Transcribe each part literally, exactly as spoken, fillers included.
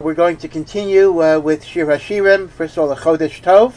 we're going to continue uh, with Shir HaShirim. First of all, a Chodesh Tov.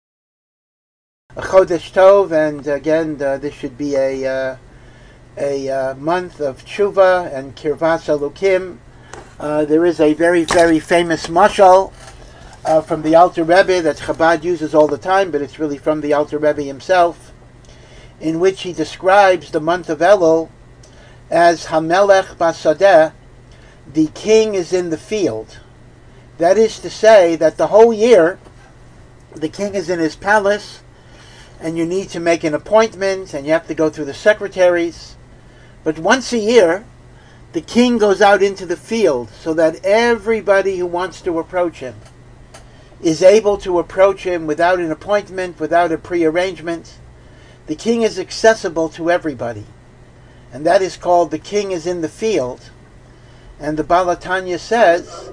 A Chodesh Tov, and again, uh, this should be a uh, a uh, month of Tshuva and Kirvas Elokim. Uh, there is a very, very famous mashal uh, from the Alter Rebbe that Chabad uses all the time, but it's really from the Alter Rebbe himself, in which he describes the month of Elul as Hamelech Basadeh, the king is in the field. That is to say that the whole year the king is in his palace, and you need to make an appointment, and you have to go through the secretaries. But once a year, the king goes out into the field so that everybody who wants to approach him is able to approach him without an appointment, without a prearrangement. The king is accessible to everybody. And that is called the king is in the field. And the Baal HaTanya says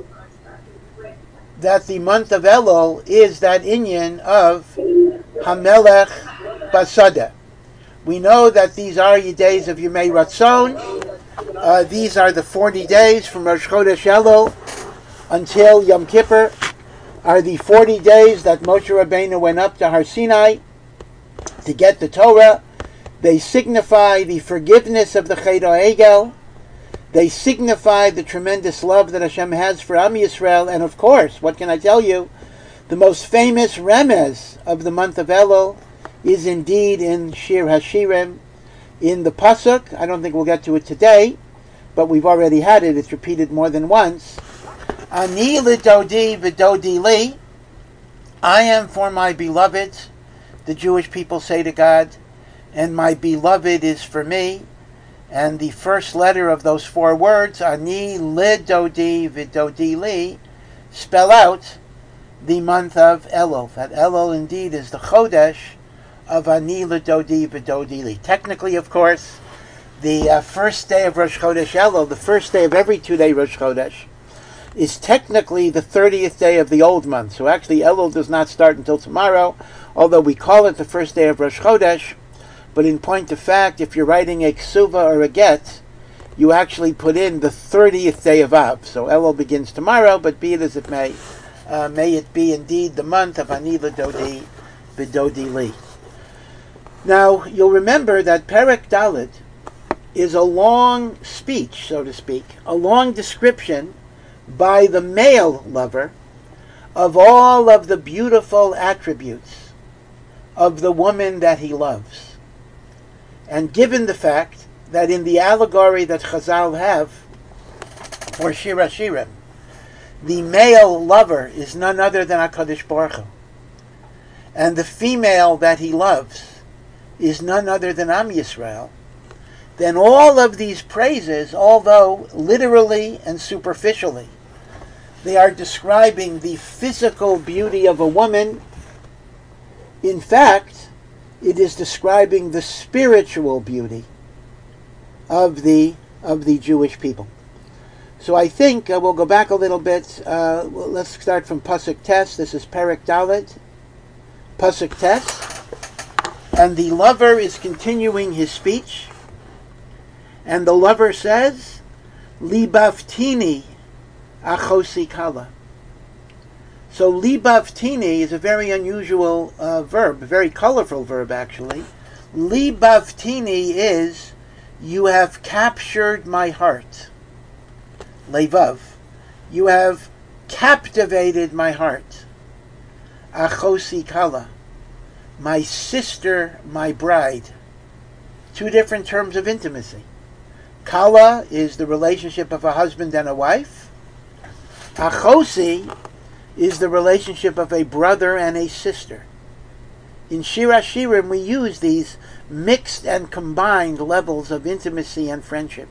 that the month of Elul is that inyan of Hamelech Basadeh. We know that these are the days of Yemei Ratzon. Uh, these are the forty days from Rosh Chodesh Elul until Yom Kippur, are the forty days that Moshe Rabbeinu went up to Har Sinai to get the Torah. They signify the forgiveness of the Chet HaEgel. They signify the tremendous love that Hashem has for Am Yisrael. And of course, what can I tell you? The most famous remez of the month of Elul is indeed in Shir HaShirim, in the Pasuk. I don't think we'll get to it today, but we've already had it. It's repeated more than once. Ani lidodi v'dodi li. I am for my beloved, the Jewish people say to God, and my beloved is for me. And the first letter of those four words, Ani lidodi v'dodi li, spell out the month of Elul. That Elul indeed is the Chodesh of Ani lidodi v'dodi li. Technically, of course, the uh, first day of Rosh Chodesh Elul, the first day of every two-day Rosh Chodesh, is technically the thirtieth day of the old month. So actually Elul does not start until tomorrow, although we call it the first day of Rosh Chodesh. But in point of fact, if you're writing a ksuva or a get, you actually put in the thirtieth day of Av. So Elul begins tomorrow, but be it as it may, uh, may it be indeed the month of Ani lidodi v'dodi li. Now, you'll remember that Perek Dalet is a long speech, so to speak, a long description by the male lover of all of the beautiful attributes of the woman that he loves. And given the fact that in the allegory that Chazal have for Shir HaShirim, the male lover is none other than HaKadosh Baruch Hu, and the female that he loves is none other than Am Yisrael, then all of these praises, although literally and superficially they are describing the physical beauty of a woman, in fact, it is describing the spiritual beauty of the of the Jewish people. So I think uh, we'll go back a little bit. Uh, well, let's start from Pasuk Tes. This is Perek Dalet, Pasuk Tes, and the lover is continuing his speech, and the lover says, "Libaftini achosi kala." So libaftini is a very unusual uh, verb, a very colorful verb actually. Libaftini is, you have captured my heart. Levav, you have captivated my heart. Achosi kala, my sister, my bride. Two different terms of intimacy. Kala is the relationship of a husband and a wife. Achosi is the relationship of a brother and a sister. In Shir HaShirim, we use these mixed and combined levels of intimacy and friendship.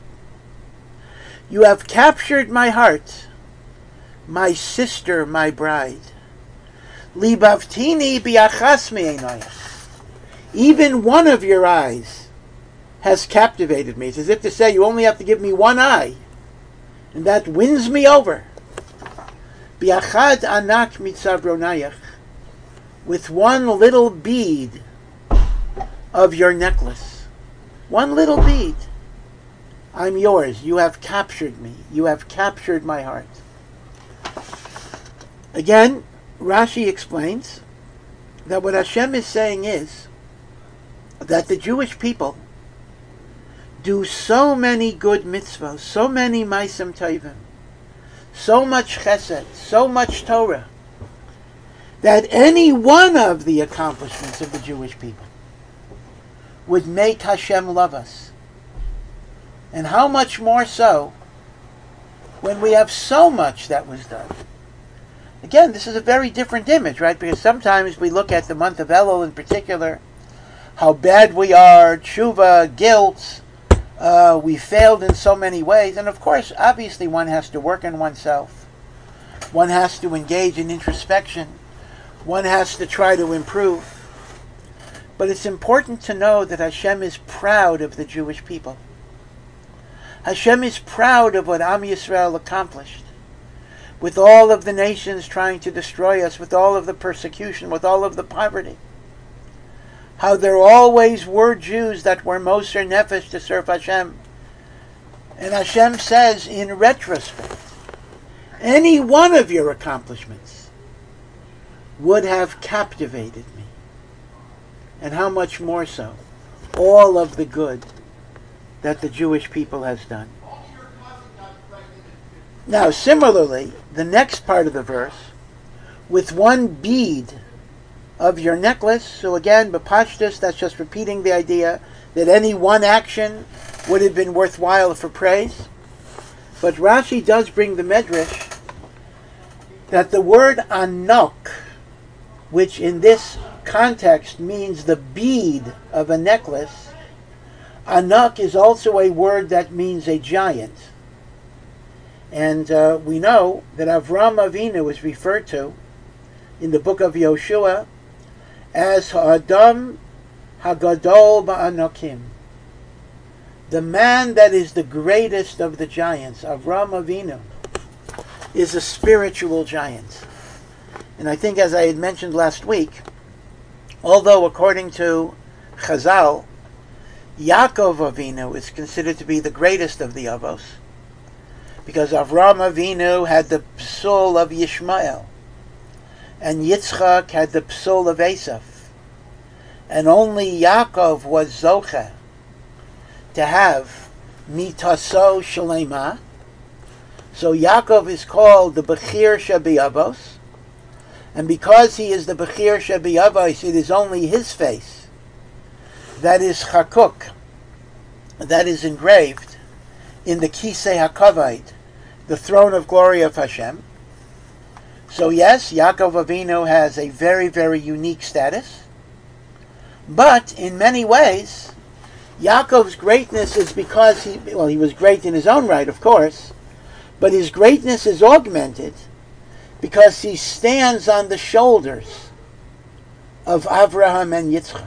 You have captured my heart, my sister, my bride. Libaftini biachas me'enayach. Even one of your eyes has captivated me. It's as if to say, you only have to give me one eye, and that wins me over. Biachad anak mitzavronayach, with one little bead of your necklace. One little bead. I'm yours. You have captured me. You have captured my heart. Again, Rashi explains that what Hashem is saying is that the Jewish people do so many good mitzvahs, so many ma'asim tovim, so much chesed, so much Torah, that any one of the accomplishments of the Jewish people would make Hashem love us. And how much more so when we have so much that was done. Again, this is a very different image, right? Because sometimes we look at the month of Elul in particular, how bad we are, tshuva, guilt, uh, we failed in so many ways. And of course, obviously one has to work on oneself. One has to engage in introspection. One has to try to improve. But it's important to know that Hashem is proud of the Jewish people. Hashem is proud of what Am Yisrael accomplished. With all of the nations trying to destroy us, with all of the persecution, with all of the poverty. How there always were Jews that were Moser Nefesh to serve Hashem. And Hashem says, in retrospect, any one of your accomplishments would have captivated me. And how much more so, all of the good that the Jewish people has done. Now, similarly, the next part of the verse, with one bead of your necklace, so again, b'pashtus, that's just repeating the idea that any one action would have been worthwhile for praise. But Rashi does bring the medrash that the word anok, which in this context means the bead of a necklace, anok is also a word that means a giant. And uh, we know that Avram Avinu is referred to in the book of Yoshua as Ha'adam Hagadol Ba'anokim, the man that is the greatest of the giants. Avram Avinu is a spiritual giant. And I think, as I had mentioned last week, although according to Chazal, Yaakov Avinu is considered to be the greatest of the Avos, because Avram Avinu had the psul of Yishmael, and Yitzchak had the psul of Esav, and only Yaakov was Zocheh to have mitaso shalema. So Yaakov is called the Bechir Shebiavos, and because he is the Bechir Shebiavos, it is only his face that is chakuk, that is engraved in the Kisei HaKavod, the throne of glory of Hashem. So yes, Yaakov Avinu has a very, very unique status. But in many ways, Yaakov's greatness is because he, well, he was great in his own right, of course, but his greatness is augmented because he stands on the shoulders of Avraham and Yitzchak.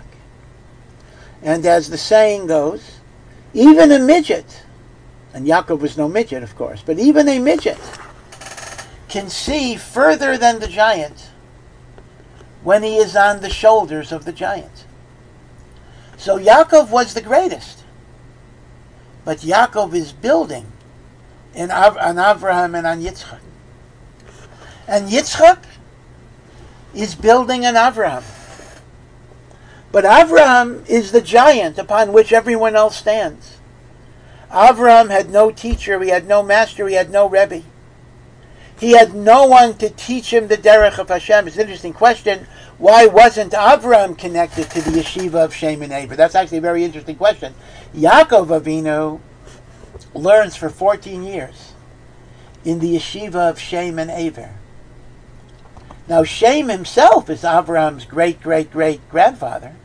And as the saying goes, even a midget, and Yaakov was no midget, of course, but even a midget can see further than the giant when he is on the shoulders of the giant. So Yaakov was the greatest, but Yaakov is building in Av- on Avraham and on Yitzchak. And Yitzchak is building on Avraham. But Avraham is the giant upon which everyone else stands. Avraham had no teacher, he had no master, he had no Rebbe. He had no one to teach him the derech of Hashem. It's an interesting question. Why wasn't Avraham connected to the yeshiva of Shem and Eber? That's actually a very interesting question. Yaakov Avinu learns for fourteen years in the yeshiva of Shem and Eber. Now Shem himself is Avraham's great-great-great-grandfather.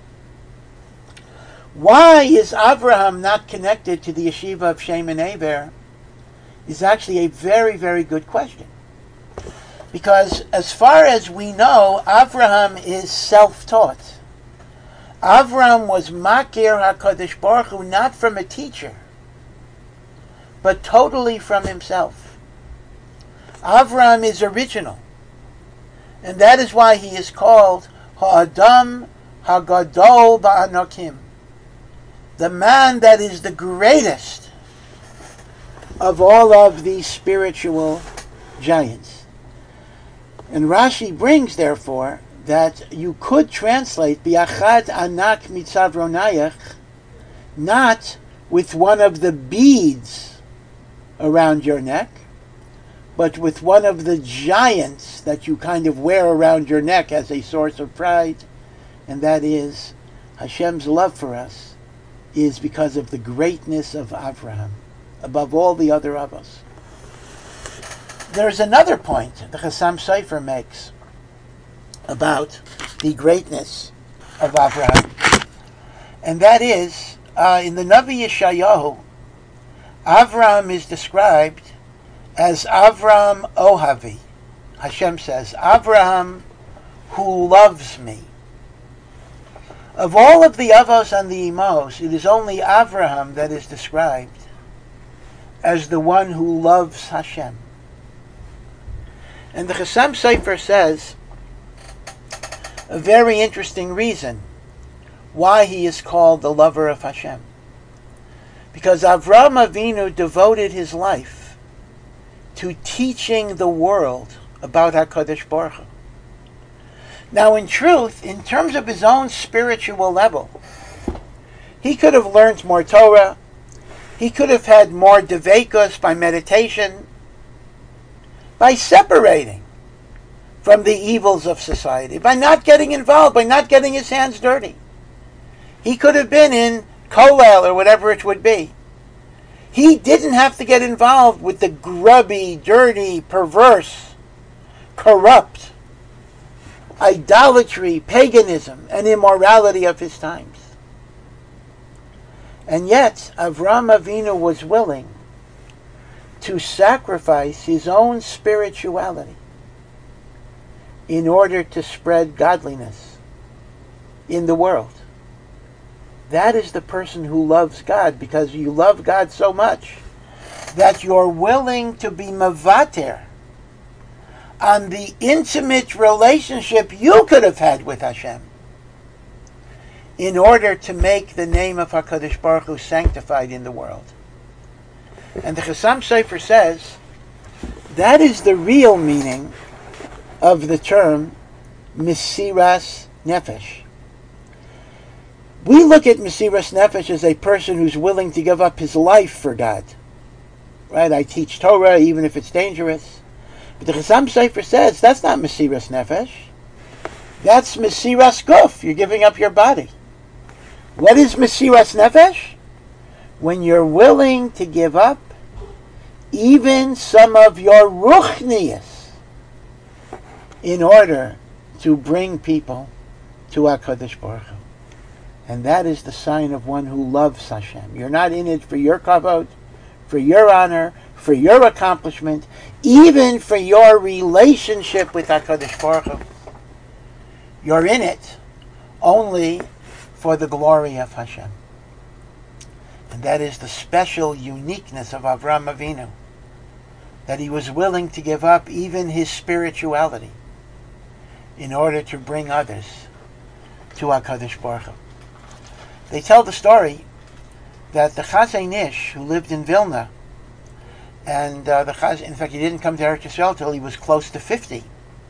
Why is Avraham not connected to the yeshiva of Shem and Eber is actually a very, very good question. Because as far as we know, Avraham is self-taught. Avraham was Makir HaKadosh Baruch Hu not from a teacher, but totally from himself. Avraham is original. And that is why he is called Ha'adam Hagadol Ba'anokim, the man that is the greatest of all of these spiritual giants. And Rashi brings, therefore, that you could translate biachad anak mitzav ronayach, not with one of the beads around your neck, but with one of the giants that you kind of wear around your neck as a source of pride, and that is Hashem's love for us is because of the greatness of Avraham, above all the other Avos. There's another point the Chassam Sofer makes about the greatness of Avraham, and that is, uh, in the Navi Yeshayahu, Avraham is described as Avram Ohavi. Hashem says, Avraham who loves me. Of all of the Avos and the Imos, it is only Avraham that is described as the one who loves Hashem. And the Chassam Sofer says a very interesting reason why he is called the lover of Hashem. Because Avraham Avinu devoted his life to teaching the world about HaKadosh Baruch Hu. Now, in truth, in terms of his own spiritual level, he could have learned more Torah, he could have had more devekus by meditation, by separating from the evils of society, by not getting involved, by not getting his hands dirty. He could have been in Kollel or whatever it would be. He didn't have to get involved with the grubby, dirty, perverse, corrupt idolatry, paganism, and immorality of his times. And yet, Avraham Avinu was willing to sacrifice his own spirituality in order to spread godliness in the world. That is the person who loves God, because you love God so much that you're willing to be mavater on the intimate relationship you could have had with Hashem in order to make the name of HaKadosh Baruch Hu sanctified in the world. And the Chassam Sofer says that is the real meaning of the term Mesiras Nefesh. We look at Mesiras Nefesh as a person who's willing to give up his life for God. Right? I teach Torah even if it's dangerous. But the Chassam Sofer says that's not Mesiras Nefesh. That's Mesiras Guf. You're giving up your body. What is Mesiras Nefesh? When you're willing to give up even some of your ruchnius in order to bring people to HaKadosh Baruch Hu. And that is the sign of one who loves Hashem. You're not in it for your kavod, for your honor, for your accomplishment, even for your relationship with HaKadosh Baruch Hu. You're in it only for the glory of Hashem. And that is the special uniqueness of Avraham Avinu, that he was willing to give up even his spirituality in order to bring others to HaKadosh Baruch Hu. They tell the story that the Chazon Ish, who lived in Vilna, and uh, the Chaz, in fact, he didn't come to Eretz Yisrael till he was close to fifty.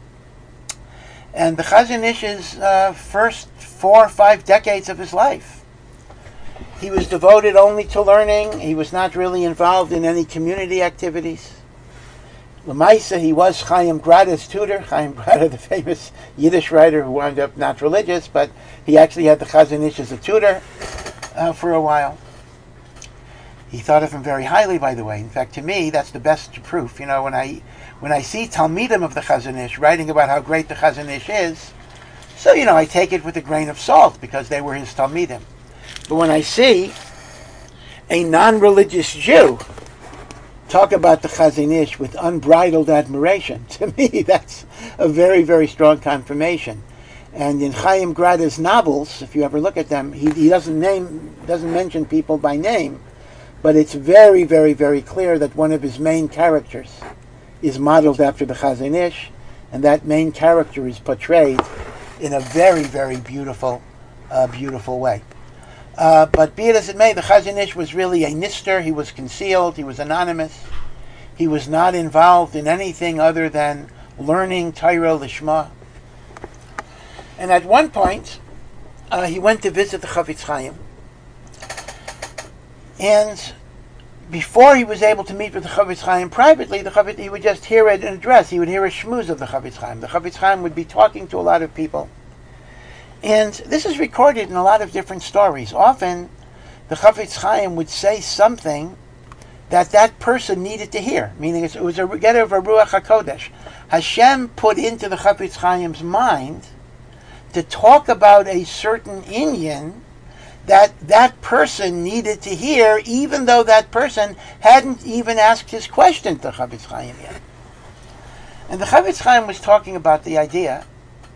And the Chazon Ish's uh, first four or five decades of his life, he was devoted only to learning. He was not really involved in any community activities. L'maisa, he was Chaim Grada's tutor. Chaim Grada, the famous Yiddish writer who wound up not religious, but he actually had the Chazon Ish as a tutor uh, for a while. He thought of him very highly, by the way. In fact, to me, that's the best proof. You know, when I when I see Talmidim of the Chazon Ish writing about how great the Chazon Ish is, so, you know, I take it with a grain of salt because they were his Talmidim. But when I see a non-religious Jew talk about the Chazon Ish with unbridled admiration, to me that's a very, very strong confirmation. And in Chaim Grada's novels, if you ever look at them, he, he doesn't name, doesn't mention people by name, but it's very, very, very clear that one of his main characters is modeled after the Chazon Ish, and that main character is portrayed in a very, very beautiful, uh, beautiful way. Uh, but be it as it may, the Chazon Ish was really a nister. He was concealed. He was anonymous. He was not involved in anything other than learning Torah Lishma. And at one point, uh, he went to visit the Chafetz Chaim. And before he was able to meet with the Chafetz Chaim privately, the Chafetz, he would just hear an address. He would hear a shmooze of the Chafetz Chaim. The Chafetz Chaim would be talking to a lot of people. And this is recorded in a lot of different stories. Often, the Chafetz Chaim would say something that that person needed to hear, meaning it was a get of a Ruach HaKodesh. Hashem put into the Chafetz Chaim's mind to talk about a certain inyan that that person needed to hear, even though that person hadn't even asked his question to Chafetz Chaim yet. And the Chafetz Chaim was talking about the idea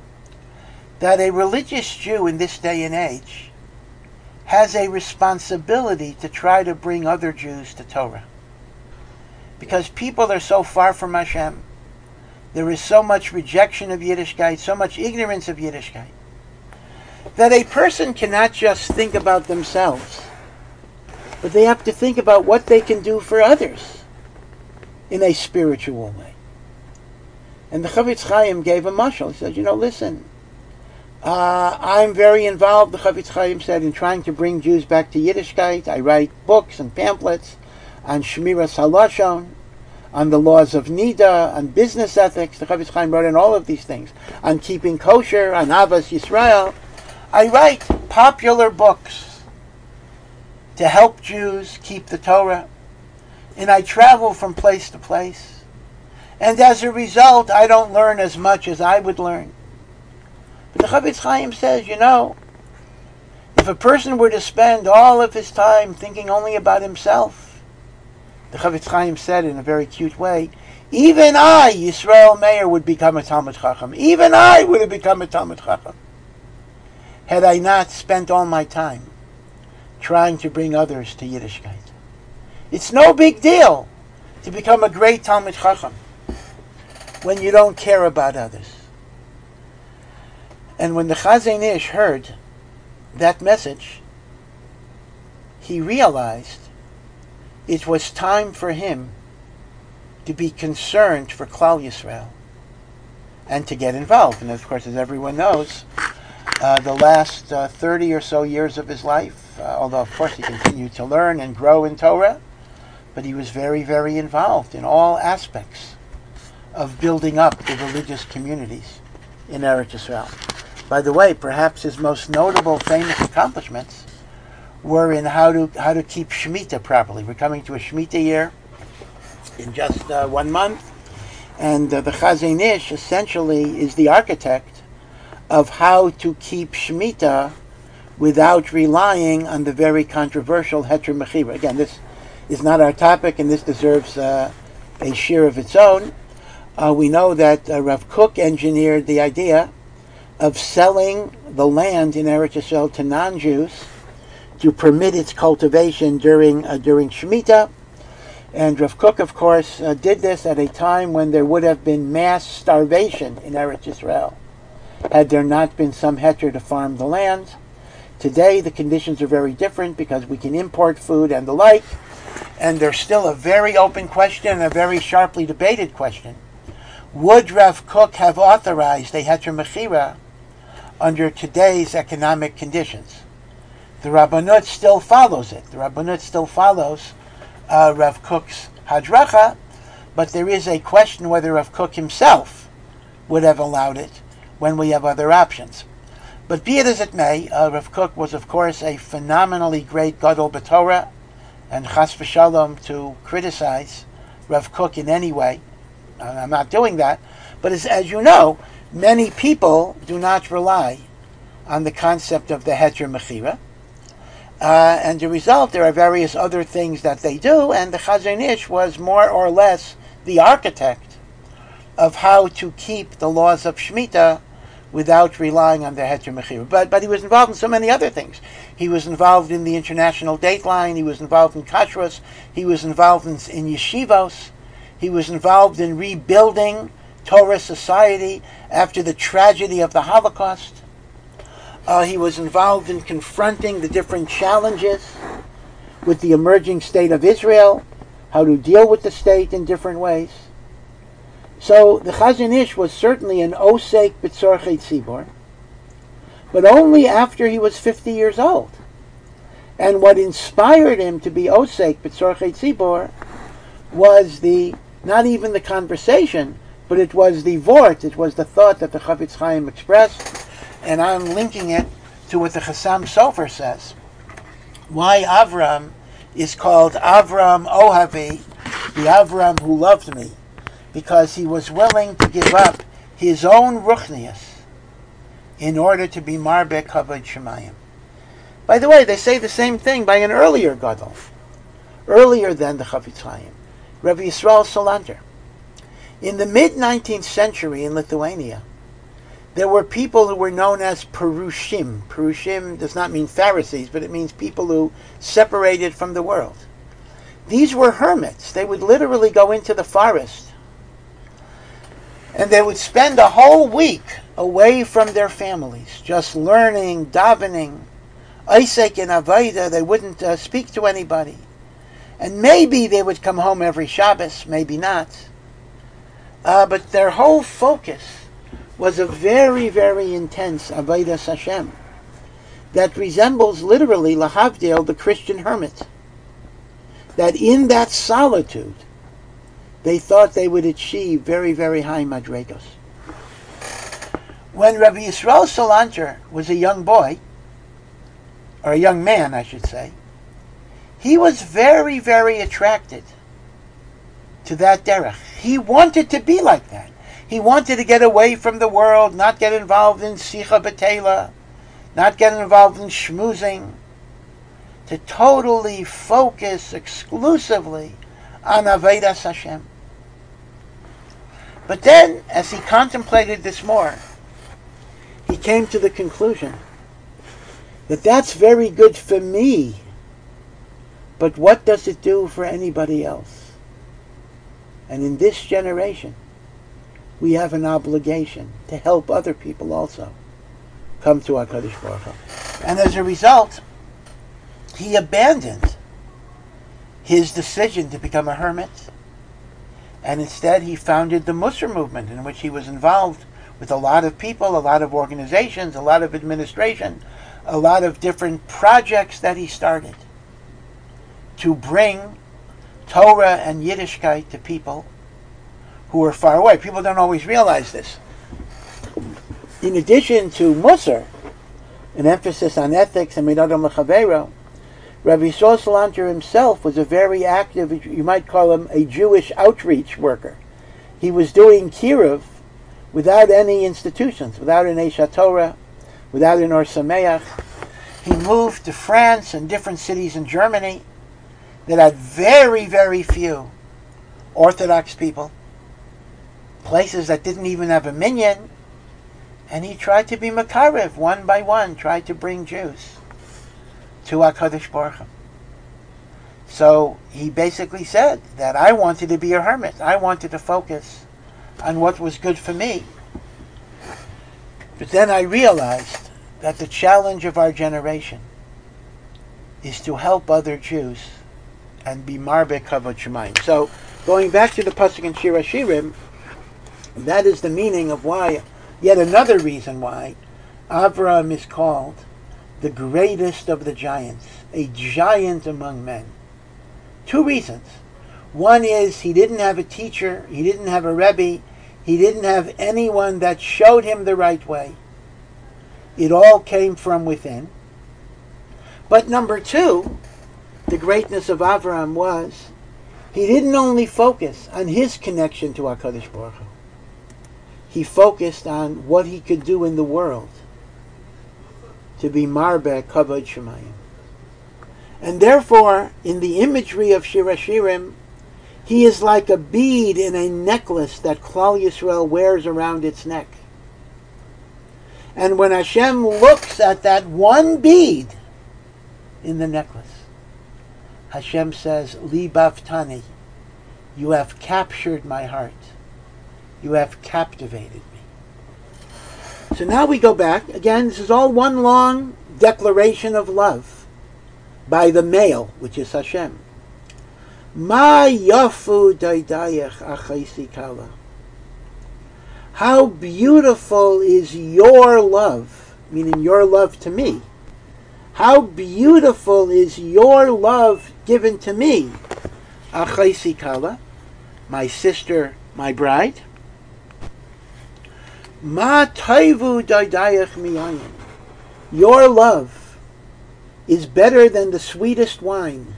that a religious Jew in this day and age has a responsibility to try to bring other Jews to Torah. Because people are so far from Hashem. There is so much rejection of Yiddishkeit, so much ignorance of Yiddishkeit, that a person cannot just think about themselves, but they have to think about what they can do for others in a spiritual way. And the Chafetz Chaim gave a mashal. He said, you know, listen, uh, I'm very involved, the Chafetz Chaim said, in trying to bring Jews back to Yiddishkeit. I write books and pamphlets on Shmiras HaLashon, on the laws of Nida, on business ethics. The Chafetz Chaim wrote on all of these things, on keeping kosher, on Avas Yisrael. I write popular books to help Jews keep the Torah, and I travel from place to place. And as a result, I don't learn as much as I would learn. But the Chafetz Chaim says, you know, if a person were to spend all of his time thinking only about himself, the Chafetz Chaim said in a very cute way, even I, Yisrael Meir, would become a Talmid Chacham. Even I would have become a Talmid Chacham, had I not spent all my time trying to bring others to Yiddishkeit. It's no big deal to become a great Talmid Chacham when you don't care about others. And when the Chazon Ish heard that message, he realized it was time for him to be concerned for Klal Yisrael and to get involved. And of course, as everyone knows, uh, the last uh, thirty or so years of his life, uh, although of course he continued to learn and grow in Torah, but he was very, very involved in all aspects of building up the religious communities in Eretz Yisrael. By the way, perhaps his most notable famous accomplishments were in how to how to keep Shemitah properly. We're coming to a Shemitah year in just uh, one month, and uh, the Chazon Ish essentially is the architect of how to keep Shemitah without relying on the very controversial Heter Mechira. Again, this is not our topic, and this deserves uh, a share of its own. Uh, we know that uh, Rav Kook engineered the idea of selling the land in Eretz Yisrael to non-Jews to permit its cultivation during uh, during Shemitah. And Rav Kook, of course, uh, did this at a time when there would have been mass starvation in Eretz Yisrael, had there not been some heter to farm the land. Today, the conditions are very different because we can import food and the like, and there's still a very open question, a very sharply debated question. Would Rav Kook have authorized a heter mechira under today's economic conditions? The Rabbanut still follows it. The Rabbanut still follows uh, Rav Kook's hadracha, but there is a question whether Rav Kook himself would have allowed it when we have other options. But be it as it may, uh, Rav Kook was, of course, a phenomenally great Gadol B'Torah, and chas v'shalom to criticize Rav Kook in any way. I'm not doing that, but as, as you know, many people do not rely on the concept of the heter mechira. Uh, and the result, there are various other things that they do, and the Chazon Ish was more or less the architect of how to keep the laws of Shemitah without relying on the heter mechira. But, but he was involved in so many other things. He was involved in the International Dateline, he was involved in kashrus, he was involved in, in yeshivos, he was involved in rebuilding Torah society after the tragedy of the Holocaust. Uh, he was involved in confronting the different challenges with the emerging state of Israel, how to deal with the state in different ways. So the Chazon Ish was certainly an osek b'tzorchei tzibor, but only after he was fifty years old. And what inspired him to be osek b'tzorchei tzibor was the, not even the conversation, but it was the vort, it was the thought that the Chafetz Chaim expressed, and I'm linking it to what the Chassam Sofer says. Why Avram is called Avram Ohavi, the Avram who loved me, because he was willing to give up his own ruchnius in order to be marbeh kavod shemayim. By the way, they say the same thing by an earlier gadol, earlier than the Chafetz Chaim, Rabbi Yisrael Salanter. In the mid-nineteenth century in Lithuania, there were people who were known as Perushim. Perushim does not mean Pharisees, but it means people who separated from the world. These were hermits. They would literally go into the forest, and they would spend a whole week away from their families, just learning, davening, Isaac and Avaida. They wouldn't uh, speak to anybody. And maybe they would come home every Shabbos, maybe not. Uh, but their whole focus was a very, very intense Avodas Hashem that resembles literally, lahavdil, the Christian hermit. That in that solitude, they thought they would achieve very, very high madregos. When Rabbi Yisrael Salanter was a young boy, or a young man, I should say, he was very, very attracted to that derech. He wanted to be like that. He wanted to get away from the world, not get involved in sicha b'teila, not get involved in schmoozing, to totally focus exclusively on Avodas Hashem. But then, as he contemplated this more, he came to the conclusion that that's very good for me, but what does it do for anybody else? And in this generation, we have an obligation to help other people also come to HaKadosh Baruch Hu. And as a result, he abandoned his decision to become a hermit, and instead he founded the Musar movement, in which he was involved with a lot of people, a lot of organizations, a lot of administration, a lot of different projects that he started to bring Torah and Yiddishkeit to people who are far away. People don't always realize this. In addition to Musar, an emphasis on ethics and Midadam L'Chaveiro, Rabbi Yisrael Salanter himself was a very active, you might call him a Jewish outreach worker. He was doing kiruv without any institutions, without an Eish HaTorah, without an Or Sameach. He moved to France and different cities in Germany that had very, very few Orthodox people, places that didn't even have a minyan, and he tried to be makarev, one by one, tried to bring Jews to HaKadosh Baruch Hu. So he basically said that I wanted to be a hermit. I wanted to focus on what was good for me. But then I realized that the challenge of our generation is to help other Jews and be marbeh kavod shemayim. So going back to the pasuk in Shir HaShirim, that is the meaning of why, yet another reason why, Avraham is called the greatest of the giants, a giant among men. Two reasons. One is he didn't have a teacher, he didn't have a rebbe, he didn't have anyone that showed him the right way. It all came from within. But number two, the greatness of Avraham was, he didn't only focus on his connection to HaKadosh Baruch Hu. He focused on what he could do in the world to be marbeh kavod shemayim. And therefore, in the imagery of Shir HaShirim, he is like a bead in a necklace that Klal Yisrael wears around its neck. And when Hashem looks at that one bead in the necklace, Hashem says, Li baftani, you have captured my heart. You have captivated me. So now we go back. Again, this is all one long declaration of love by the male, which is Hashem. Ma yafu daidayach achaisi kala. how beautiful is your love, meaning your love to me. How beautiful is your love given to me, Achaisi Kala, my sister, my bride. Ma taivu daidayach miyayin. Your love is better than the sweetest wine.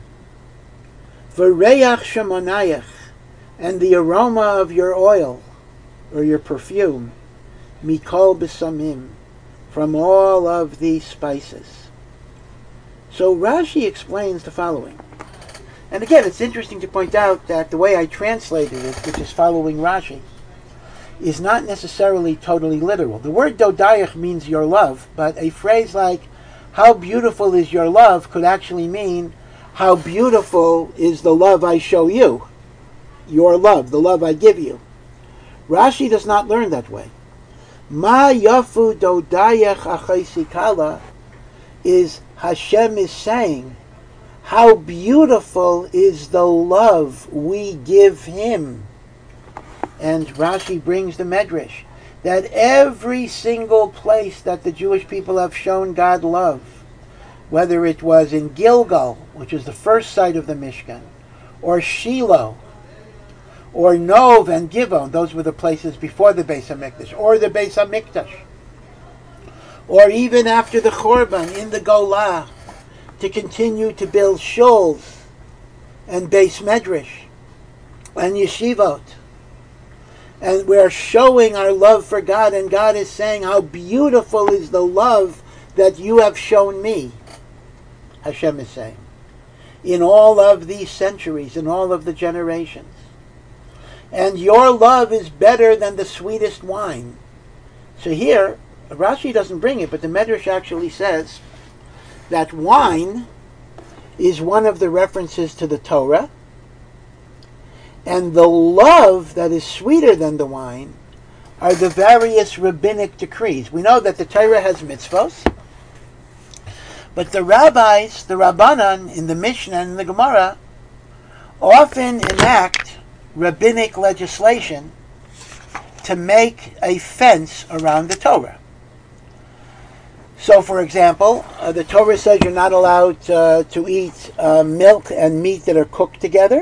V'reach shemonayach, and the aroma of your oil, or your perfume, mikol besamim, from all of these spices. So Rashi explains the following. And again, it's interesting to point out that the way I translated it, which is following Rashi, is not necessarily totally literal. The word dodayach means your love, but a phrase like, how beautiful is your love, could actually mean, how beautiful is the love I show you. Your love, the love I give you. Rashi does not learn that way. Ma yafu dodayach achaisi kala is Hashem is saying, how beautiful is the love we give him. And Rashi brings the medrash that every single place that the Jewish people have shown God love, whether it was in Gilgal, which is the first site of the Mishkan, or Shiloh, or Nov and Givon, those were the places before the Beis HaMikdash, or the Beis HaMikdash, or even after the Chorban in the Golah, to continue to build shuls and Beis Medrash and yeshivot. And we're showing our love for God, and God is saying, how beautiful is the love that you have shown me, Hashem is saying, in all of these centuries, in all of the generations. And your love is better than the sweetest wine. So here, Rashi doesn't bring it, but the Medrash actually says that wine is one of the references to the Torah, and the love that is sweeter than the wine are the various rabbinic decrees. We know that the Torah has mitzvos, but the rabbis, the Rabbanan in the Mishnah and in the Gemara, often enact rabbinic legislation to make a fence around the Torah. So, for example, uh, the Torah says you're not allowed uh, to eat uh, milk and meat that are cooked together.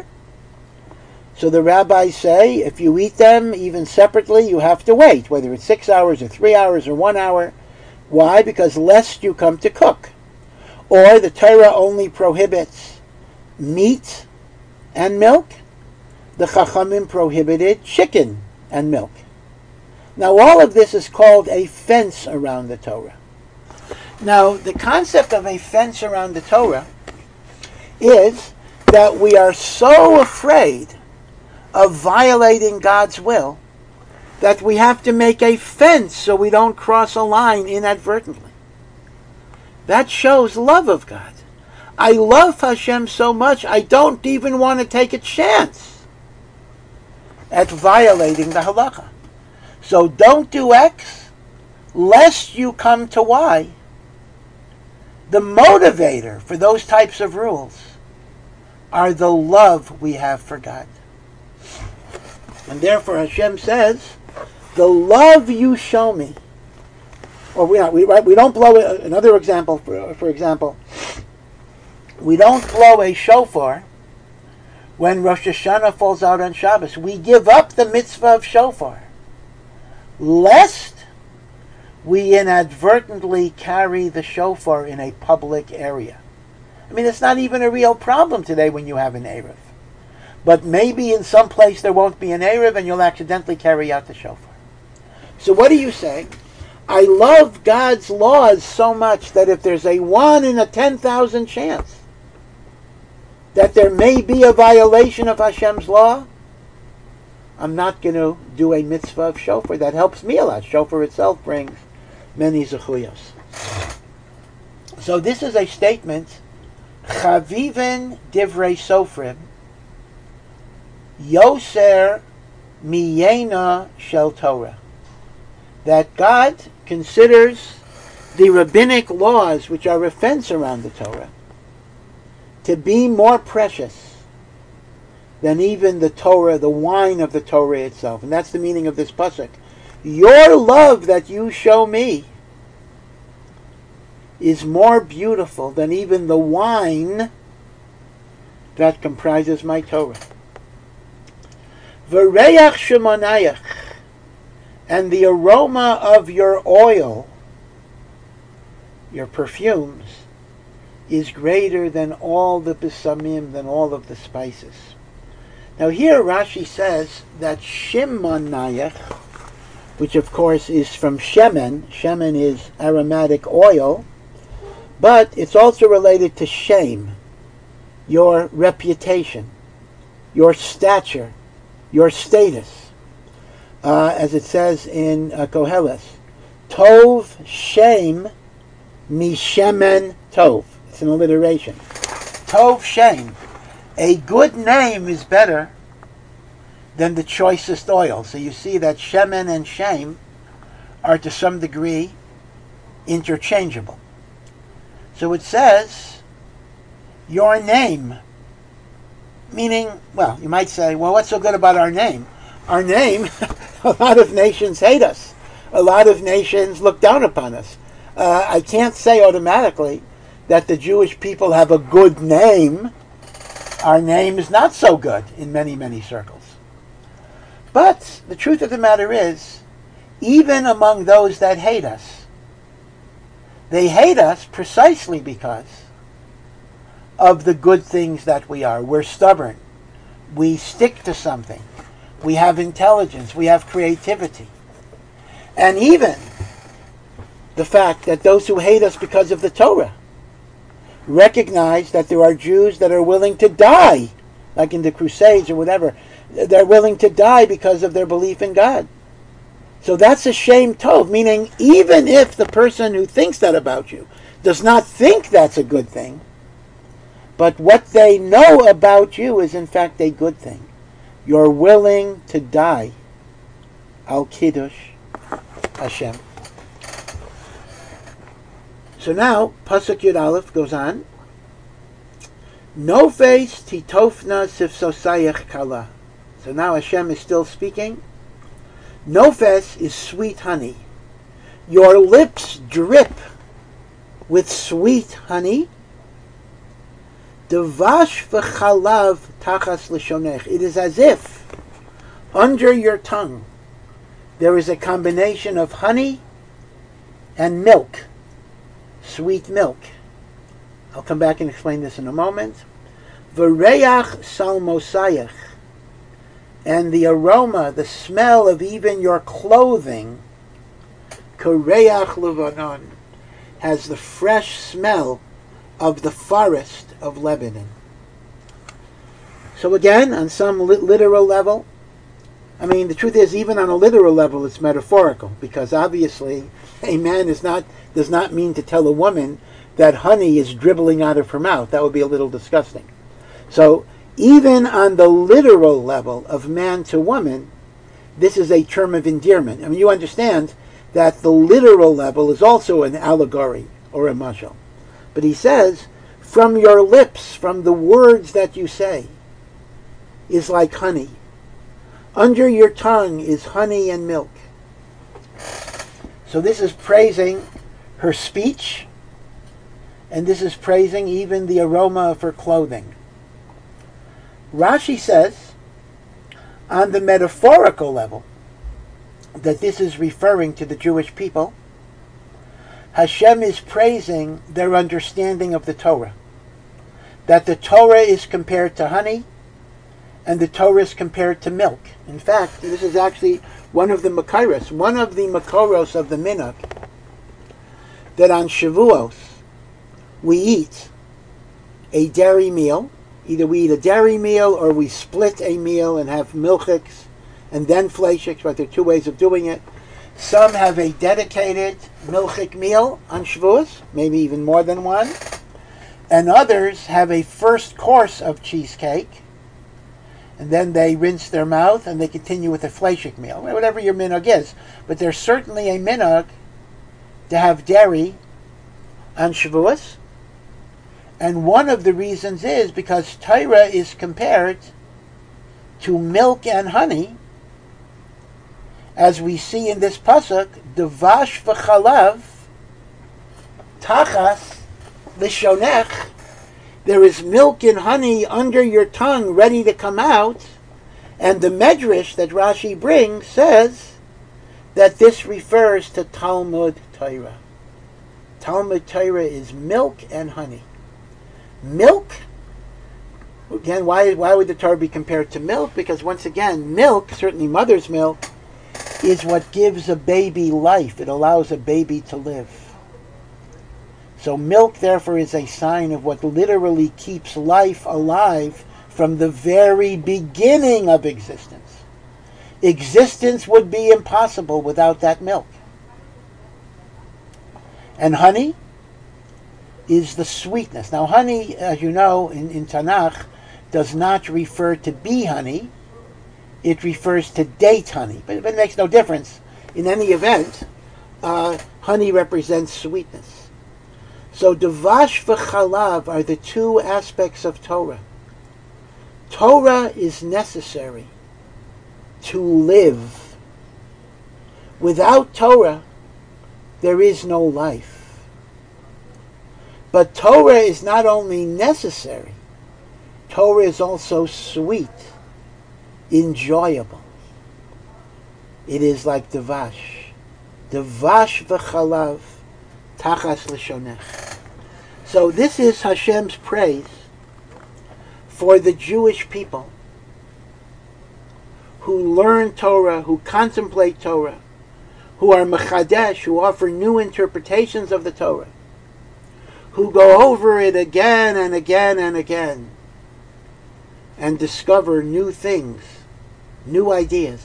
So the rabbis say, if you eat them even separately, you have to wait, whether it's six hours or three hours or one hour. Why? Because lest you come to cook. Or the Torah only prohibits meat and milk. The Chachamim prohibited chicken and milk. Now all of this is called a fence around the Torah. Now the concept of a fence around the Torah is that we are so afraid of violating God's will that we have to make a fence so we don't cross a line inadvertently. That shows love of God. I love Hashem so much I don't even want to take a chance at violating the halacha. So don't do X lest you come to Y. The motivator for those types of rules are the love we have for God. And therefore Hashem says, the love you show me. Or we, we, we don't blow, a, another example, for, for example, we don't blow a shofar when Rosh Hashanah falls out on Shabbos. We give up the mitzvah of shofar, lest we inadvertently carry the shofar in a public area. I mean, it's not even a real problem today when you have an Erev. But maybe in some place there won't be an Erev and you'll accidentally carry out the shofar. So what are you saying? I love God's laws so much that if there's a one in a ten thousand chance that there may be a violation of Hashem's law, I'm not going to do a mitzvah of shofar. That helps me a lot. Shofar itself brings many zechuyos. So this is a statement, Chaviven divrei sofrim, Yoser miyena shel Torah. That God considers the rabbinic laws, which are a fence around the Torah, to be more precious than even the Torah, the wine of the Torah itself. And that's the meaning of this pasuk. Your love that you show me is more beautiful than even the wine that comprises my Torah. V'reach shemonayach, and the aroma of your oil, your perfumes, is greater than all the besamim, than all of the spices. Now here Rashi says that shemonayach, which of course is from shemen, shemen is aromatic oil, but it's also related to shame, your reputation, your stature, your status. Uh, as it says in uh, Koheles, Tov Shem Mishemen Tov. It's an alliteration. Tov Shem. A good name is better than the choicest oil. So you see that shemen and shame are to some degree interchangeable. So it says, your name, meaning, well, you might say, well, what's so good about our name? Our name, a lot of nations hate us. A lot of nations look down upon us. Uh, I can't say automatically that the Jewish people have a good name. Our name is not so good in many, many circles. But the truth of the matter is, even among those that hate us, they hate us precisely because of the good things that we are. We're stubborn. We stick to something. We have intelligence. We have creativity. And even the fact that those who hate us because of the Torah recognize that there are Jews that are willing to die, like in the Crusades or whatever. They're willing to die because of their belief in God. So that's a shame tov, meaning even if the person who thinks that about you does not think that's a good thing, but what they know about you is in fact a good thing. You're willing to die al kiddush Hashem. So now, Pasuk Yud Aleph goes on. Nofes titofna sifsosayach kala. So now Hashem is still speaking. Nofes is sweet honey. Your lips drip with sweet honey. Devash v'chalav tachas l'shonech. It is as if under your tongue there is a combination of honey and milk. Sweet milk. I'll come back and explain this in a moment. V'reach salmosayach. And the aroma, the smell of even your clothing, Koreach Levanon, has the fresh smell of the forest of Lebanon. So again, on some li- literal level, I mean, the truth is, even on a literal level, it's metaphorical, because obviously a man is not does not mean to tell a woman that honey is dribbling out of her mouth. That would be a little disgusting. So even on the literal level of man to woman, this is a term of endearment. I mean, you understand that the literal level is also an allegory or a mashal. But he says, from your lips, from the words that you say, is like honey. Under your tongue is honey and milk. So this is praising her speech, and this is praising even the aroma of her clothing. Rashi says, on the metaphorical level, that this is referring to the Jewish people. Hashem is praising their understanding of the Torah. That the Torah is compared to honey, and the Torah is compared to milk. In fact, this is actually one of the Makairos, one of the Makoros of the Minhag, that on Shavuos we eat a dairy meal. Either we eat a dairy meal or we split a meal and have milchiks and then fleishiks, but there are two ways of doing it. Some have a dedicated milchik meal on Shavuos, maybe even more than one. And others have a first course of cheesecake, and then they rinse their mouth and they continue with a fleishik meal, whatever your minhag is. But there's certainly a minhag to have dairy on Shavuos. And one of the reasons is because Torah is compared to milk and honey, as we see in this pasuk, Devash v'chalav tachas lishonech, there is milk and honey under your tongue ready to come out, and the Medrash that Rashi brings says that this refers to Talmud Torah. Talmud Torah is milk and honey. Milk, again, why, why would the Torah be compared to milk? Because once again, milk, certainly mother's milk, is what gives a baby life. It allows a baby to live. So milk, therefore, is a sign of what literally keeps life alive from the very beginning of existence. Existence would be impossible without that milk. And honey is the sweetness. Now, honey, as you know, in, in Tanakh, does not refer to bee honey. It refers to date honey. But, but it makes no difference. In any event, uh, honey represents sweetness. So Devash v'chalav are the two aspects of Torah. Torah is necessary to live. Without Torah, there is no life. But Torah is not only necessary, Torah is also sweet, enjoyable. It is like Devash. Devash v'chalav tachas l'shonech. So this is Hashem's praise for the Jewish people who learn Torah, who contemplate Torah, who are mechadesh, who offer new interpretations of the Torah, who go over it again and again and again and discover new things, new ideas.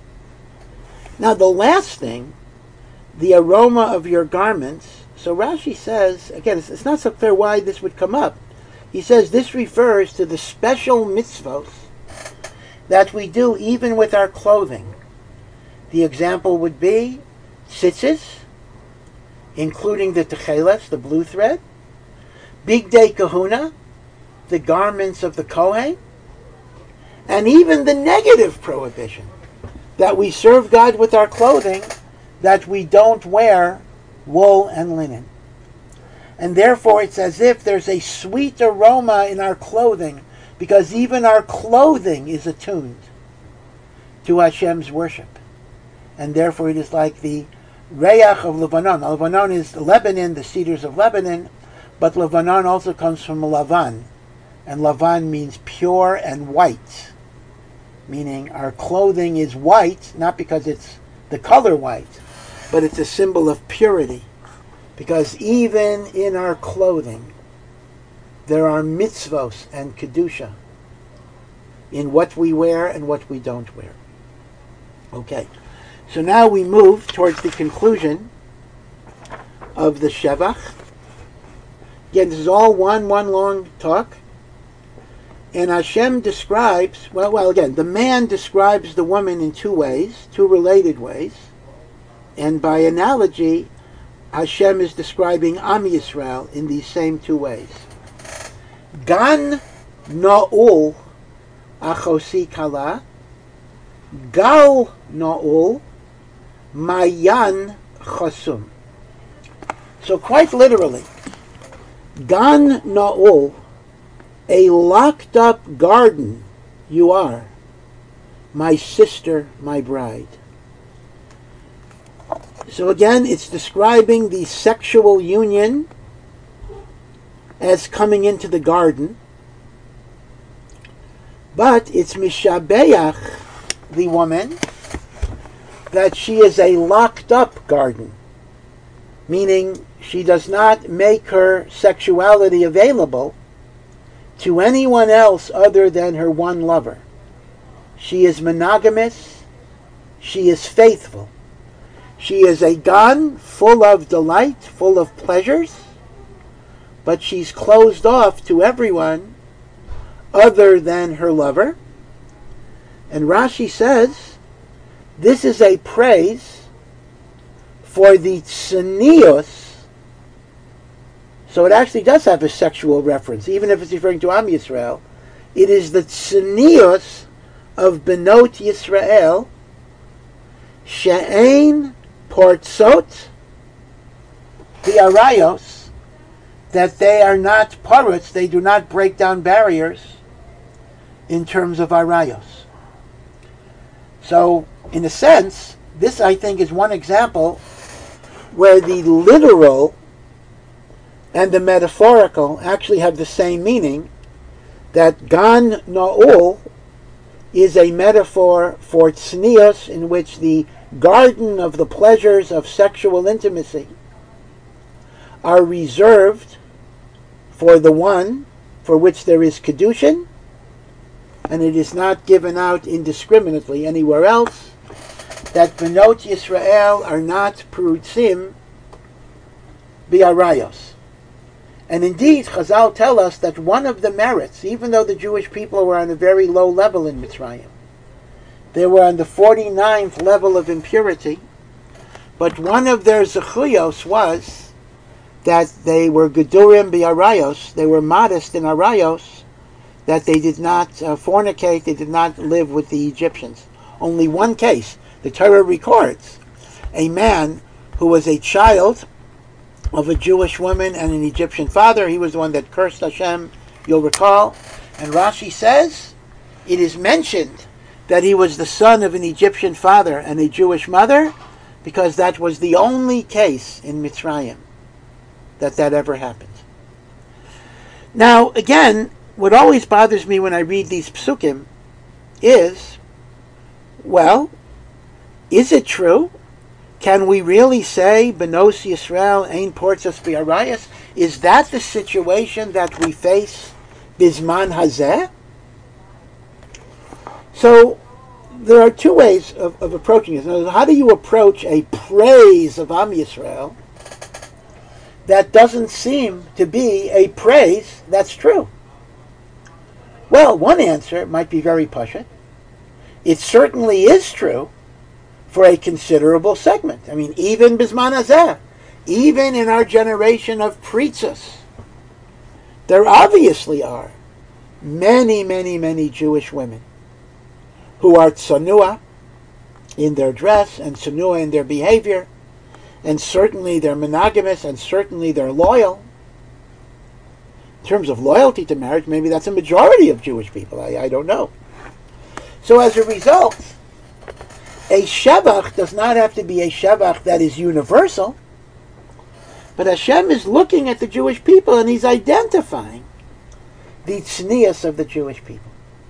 Now the last thing, the aroma of your garments. So Rashi says, again, it's, it's not so clear why this would come up. He says this refers to the special mitzvos that we do even with our clothing. The example would be tzitzis, including the techeles, the blue thread, bigdei kahuna, the garments of the Kohen, and even the negative prohibition that we serve God with our clothing, that we don't wear wool and linen. And therefore it's as if there's a sweet aroma in our clothing, because even our clothing is attuned to Hashem's worship. And therefore it is like the Reach of Lebanon. Now, Lebanon is Lebanon, the cedars of Lebanon, but Lebanon also comes from Lavan. And Lavan means pure and white, meaning our clothing is white, not because it's the color white, but it's a symbol of purity, because even in our clothing there are mitzvos and kedusha in what we wear and what we don't wear. Okay, so now we move towards the conclusion of the Shevach. Again, this is all one, one long talk. And Hashem describes, well, well, again, the man describes the woman in two ways, two related ways. And by analogy, Hashem is describing Am Yisrael in these same two ways. Gan na'ul achosi kala, gal na'ul mayan chasum. So quite literally, Gan na'ul, a locked up garden you are, my sister, my bride. So again, it's describing the sexual union as coming into the garden, but it's mishabeach the woman that she is a locked up garden, meaning she does not make her sexuality available to anyone else other than her one lover. She is monogamous, she is faithful. She is a gan full of delight, full of pleasures, but she's closed off to everyone other than her lover. And Rashi says this is a praise for the tznius. So it actually does have a sexual reference, even if it's referring to Am Yisrael. It is the tznius of Benot Yisrael she'ein portzot bi'arayos, that they are not parutz, they do not break down barriers in terms of arayos. So, in a sense, this I think is one example where the literal and the metaphorical actually have the same meaning, that Gan Na'ul is a metaphor for tznius, in which the garden of the pleasures of sexual intimacy are reserved for the one for which there is kedushin, and it is not given out indiscriminately anywhere else, that Benot Yisrael are not perutzim bi'arayos. And indeed, Chazal tell us that one of the merits, even though the Jewish people were on a very low level in Mitzrayim, they were on the forty-ninth level of impurity, but one of their zechuyos was that they were gedurim bi'arayos, they were modest in arayos, that they did not uh, fornicate, they did not live with the Egyptians. Only one case, the Torah records, a man who was a child of a Jewish woman and an Egyptian father. He was the one that cursed Hashem, you'll recall. And Rashi says, it is mentioned that he was the son of an Egyptian father and a Jewish mother, because that was the only case in Mitzrayim that that ever happened. Now, again, what always bothers me when I read these psukim is, well, is it true? Can we really say, Benos Yisrael ein portzos bi'arayos? Is that the situation that we face bisman hazeh? So, there are two ways of, of approaching this. Now, how do you approach a praise of Am Yisrael that doesn't seem to be a praise that's true? Well, one answer might be very pashut. It certainly is true for a considerable segment. I mean, even bisman hazeh, even in our generation of pretzos, there obviously are many, many, many Jewish women who are tzanua in their dress and tzanua in their behavior, and certainly they're monogamous, and certainly they're loyal. In terms of loyalty to marriage, maybe that's a majority of Jewish people. I, I don't know. So as a result, a shevach does not have to be a shevach that is universal, but Hashem is looking at the Jewish people and He's identifying the tznius of the Jewish people.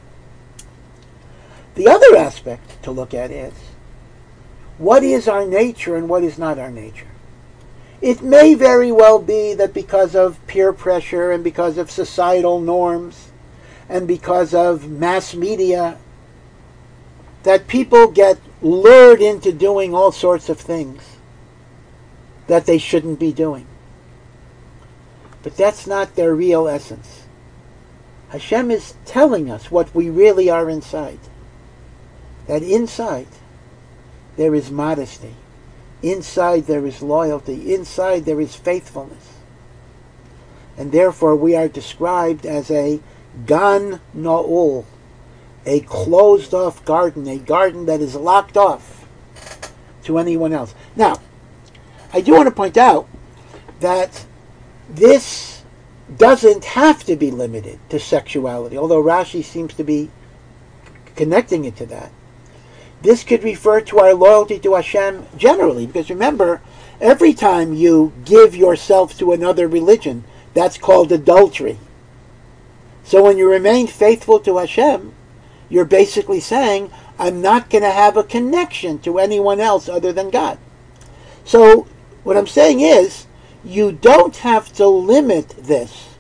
The other aspect to look at is, what is our nature and what is not our nature? It may very well be that because of peer pressure and because of societal norms and because of mass media, that people get lured into doing all sorts of things that they shouldn't be doing. But that's not their real essence. Hashem is telling us what we really are inside. That inside there is modesty. Inside there is loyalty. Inside there is faithfulness. And therefore we are described as a gan na'ul, a closed-off garden, a garden that is locked off to anyone else. Now, I do want to point out that this doesn't have to be limited to sexuality, although Rashi seems to be connecting it to that. This could refer to our loyalty to Hashem generally, because remember, every time you give yourself to another religion, that's called adultery. So when you remain faithful to Hashem, you're basically saying, I'm not going to have a connection to anyone else other than God. So what I'm saying is, you don't have to limit this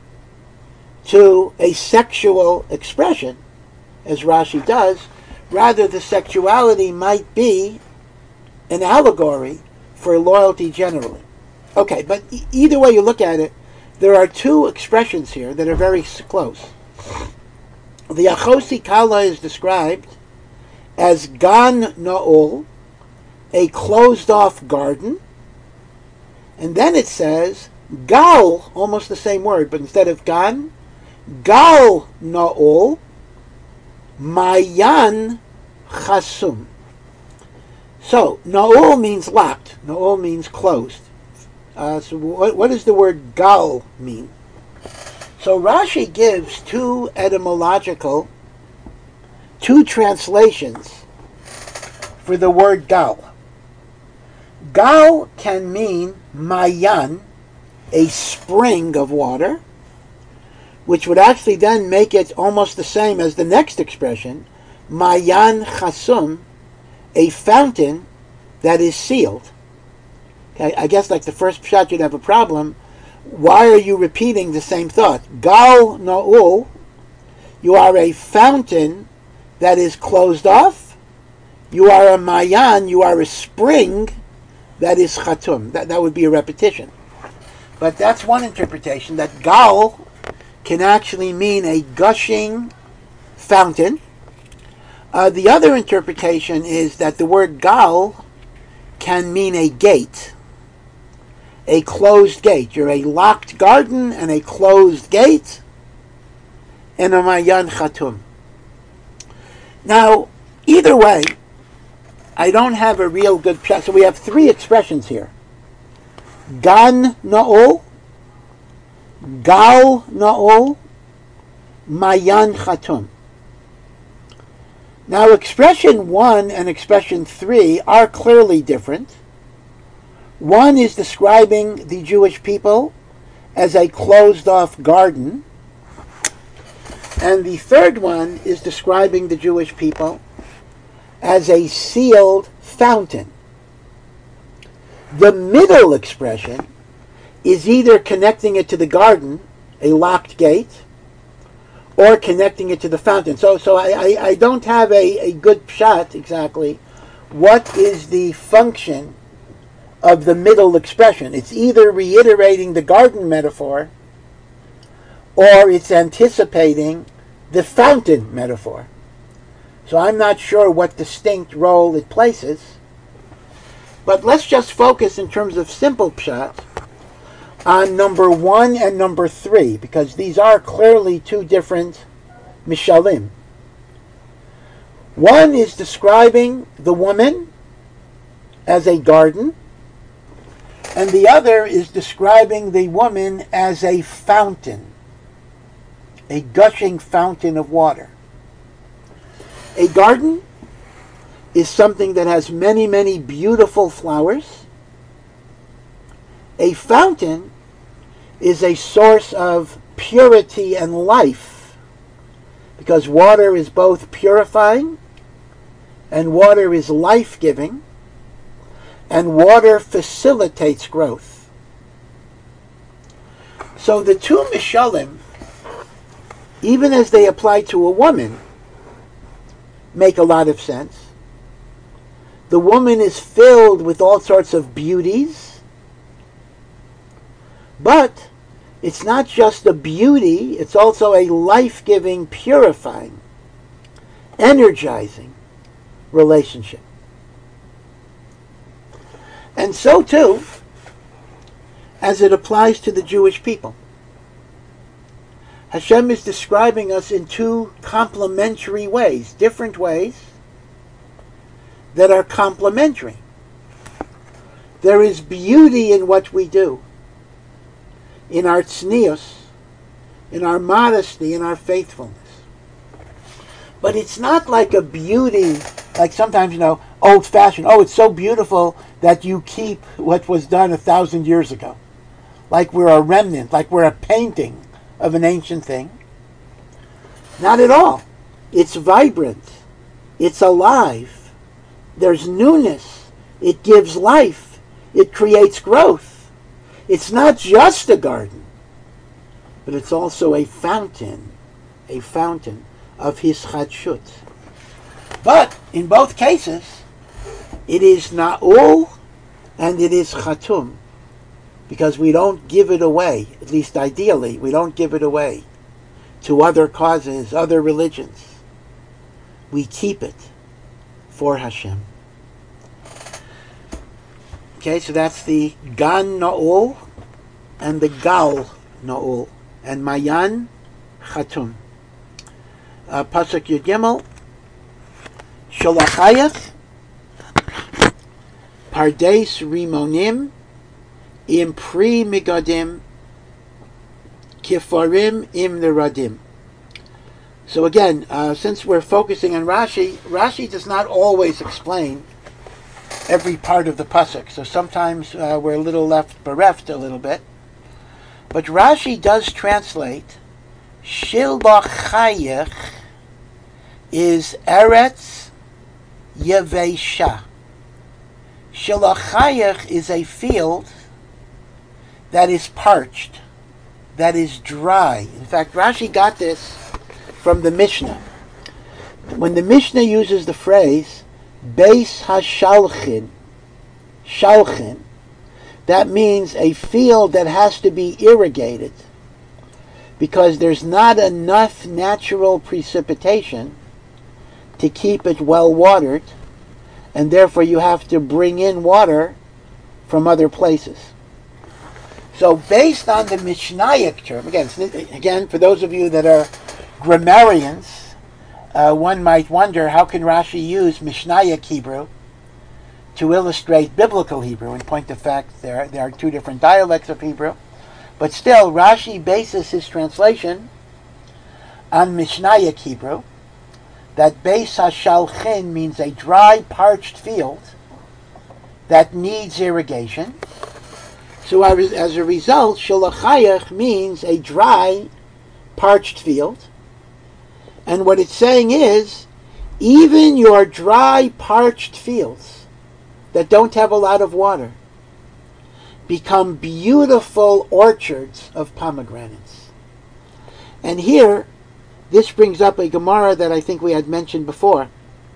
to a sexual expression, as Rashi does. Rather, the sexuality might be an allegory for loyalty generally. Okay, but e- either way you look at it, there are two expressions here that are very close. The Achosi Kala is described as Gan Na'ul, a closed-off garden, and then it says Gal, almost the same word, but instead of Gan, Gal Na'ul, Mayan Chasum. So, Na'ul means locked. Na'ul means closed. Uh, so what, what does the word gal mean? So Rashi gives two etymological, two translations for the word gal. Gal can mean mayan, a spring of water, which would actually then make it almost the same as the next expression, mayan chasum, a fountain that is sealed. Okay, I guess like the first pshat you'd have a problem. Why are you repeating the same thought? Gal na'ul, you are a fountain that is closed off. You are a mayan, you are a spring that is chatum. That, that would be a repetition. But that's one interpretation, that gal can actually mean a gushing fountain. Uh, the other interpretation is that the word gal can mean a gate, a closed gate. You're a locked garden and a closed gate, and a mayan chatum. Now, either way, I don't have a real good pshat. So we have three expressions here. Gan na'ul, gal na'ul, mayan chatum. Now, expression one and expression three are clearly different. One is describing the Jewish people as a closed-off garden, and the third one is describing the Jewish people as a sealed fountain. The middle expression is either connecting it to the garden, a locked gate, or connecting it to the fountain. So so I, I, I don't have a, a good pshat exactly. What is the function of the middle expression? It's either reiterating the garden metaphor, or it's anticipating the fountain metaphor. So I'm not sure what distinct role it places. But let's just focus in terms of simple pshat on number one and number three, because these are clearly two different mishalim. One is describing the woman as a garden, and the other is describing the woman as a fountain, a gushing fountain of water. A garden is something that has many, many beautiful flowers. A fountain is a source of purity and life, because water is both purifying and water is life-giving, and water facilitates growth. So the two mishalim, even as they apply to a woman, make a lot of sense. The woman is filled with all sorts of beauties, but it's not just a beauty, it's also a life-giving, purifying, energizing relationship. And so too, as it applies to the Jewish people. Hashem is describing us in two complementary ways, different ways that are complementary. There is beauty in what we do, in our tznius, in our modesty, in our faithfulness. But it's not like a beauty, like sometimes, you know, old-fashioned. Oh, it's so beautiful that you keep what was done a thousand years ago. Like we're a remnant, like we're a painting of an ancient thing. Not at all. It's vibrant. It's alive. There's newness. It gives life. It creates growth. It's not just a garden, but it's also a fountain, a fountain of hischadshut. But in both cases, it is na'ul and it is chatum, because we don't give it away, at least ideally, we don't give it away to other causes, other religions. We keep it for Hashem. Okay, so that's the Gan Na'ul and the Gal Na'ul, and Mayan Chatum. Uh, Pasuk Yud Gimel, Sholachayach Pardes Rimonim Im Pri Migadim Kifarim Im Neradim. So again, uh, since we're focusing on Rashi, Rashi does not always explain every part of the pasuk. So sometimes uh, we're a little left bereft a little bit. But Rashi does translate Shilach Chayich is Eretz Yevesha. Shilach Chayich is a field that is parched, that is dry. In fact, Rashi got this from the Mishnah. When the Mishnah uses the phrase Beis HaShalchin, Shalchin, that means a field that has to be irrigated because there's not enough natural precipitation to keep it well watered, and therefore you have to bring in water from other places. So based on the Mishnaic term, again, again for those of you that are grammarians, uh, one might wonder how can Rashi use Mishnaic Hebrew to illustrate biblical Hebrew. In point of fact, there, there are two different dialects of Hebrew. But still, Rashi bases his translation on Mishnaic Hebrew, that Beis HaShalchin means a dry, parched field that needs irrigation. So as a result, Shilach Chayich means a dry, parched field. And what it's saying is, even your dry, parched fields that don't have a lot of water become beautiful orchards of pomegranates. And here, this brings up a Gemara that I think we had mentioned before.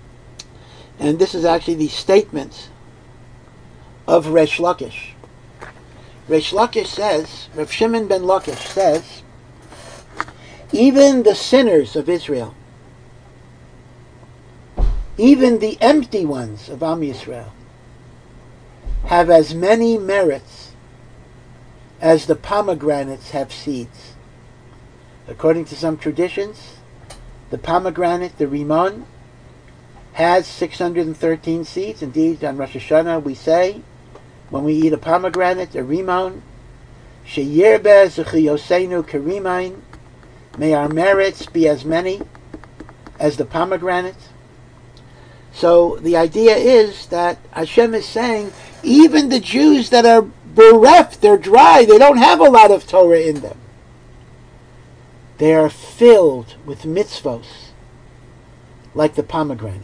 And this is actually the statement of Resh Lakish. Resh Lakish says, Rav Shimon ben Lakish says, even the sinners of Israel, even the empty ones of Am Yisrael, have as many merits as the pomegranates have seeds. According to some traditions, the pomegranate, the rimon, has six hundred thirteen seeds. Indeed, on Rosh Hashanah we say, when we eat a pomegranate, a rimon, sheyirbe zechiyosenu kerimain, may our merits be as many as the pomegranate. So the idea is that Hashem is saying, even the Jews that are bereft, they're dry, they don't have a lot of Torah in them. They are filled with mitzvos, like the pomegranate.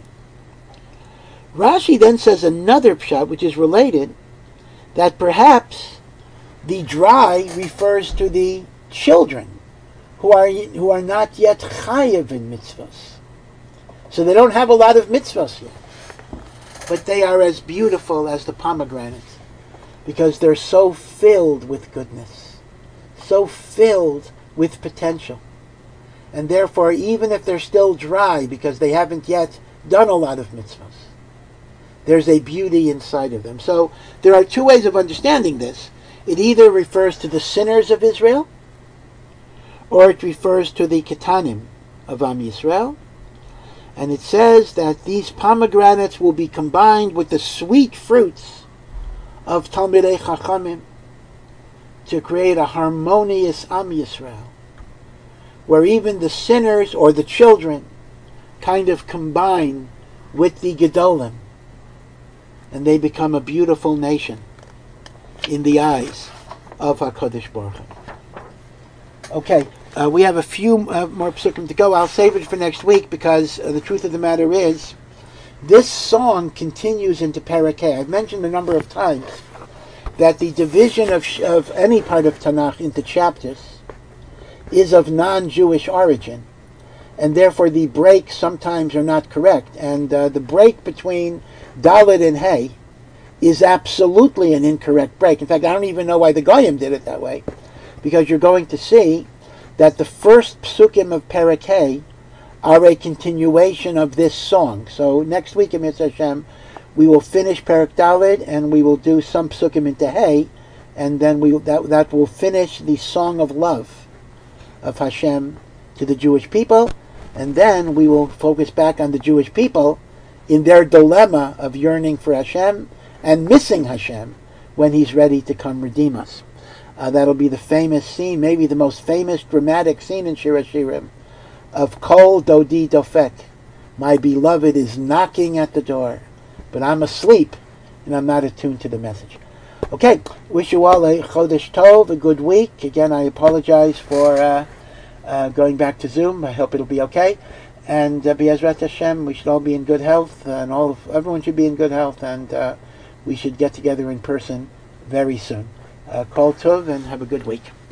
Rashi then says another pshat, which is related, that perhaps the dry refers to the children who are who are not yet chayev in mitzvos. So they don't have a lot of mitzvos yet. But they are as beautiful as the pomegranate because they're so filled with goodness, so filled with potential. And therefore, even if they're still dry because they haven't yet done a lot of mitzvahs, there's a beauty inside of them. So there are two ways of understanding this. It either refers to the sinners of Israel, or it refers to the Ketanim of Am Yisrael. And it says that these pomegranates will be combined with the sweet fruits of Talmidei Chachamim to create a harmonious Am Yisrael, where even the sinners or the children kind of combine with the Gedolim, and they become a beautiful nation in the eyes of HaKadosh Baruch Hu. Okay. Uh, we have a few uh, more psukim to go. I'll save it for next week because uh, the truth of the matter is, this song continues into Parakeh. I've mentioned a number of times that the division of, sh- of any part of Tanakh into chapters is of non-Jewish origin, and therefore the breaks sometimes are not correct. And uh, the break between Dalet and Hey is absolutely an incorrect break. In fact, I don't even know why the Goyim did it that way, because you're going to see that the first psukim of Parakeh are a continuation of this song. So next week in Mitzvah Hashem, we will finish Parak Daled, and we will do some psukim into Hey, and then we that that will finish the song of love of Hashem to the Jewish people, and then we will focus back on the Jewish people in their dilemma of yearning for Hashem and missing Hashem when He's ready to come redeem us. Uh, that'll be the famous scene, maybe the most famous dramatic scene in Shir HaShirim, of Kol Dodi Dofek. My beloved is knocking at the door, but I'm asleep and I'm not attuned to the message. Okay, wish you all a Chodesh Tov, a good week. Again, I apologize for uh, uh, going back to Zoom. I hope it'll be okay. And uh, Be'ezrat Hashem, we should all be in good health, and all of, everyone should be in good health, and uh, we should get together in person very soon. Uh, Kol Tov, and have a good week.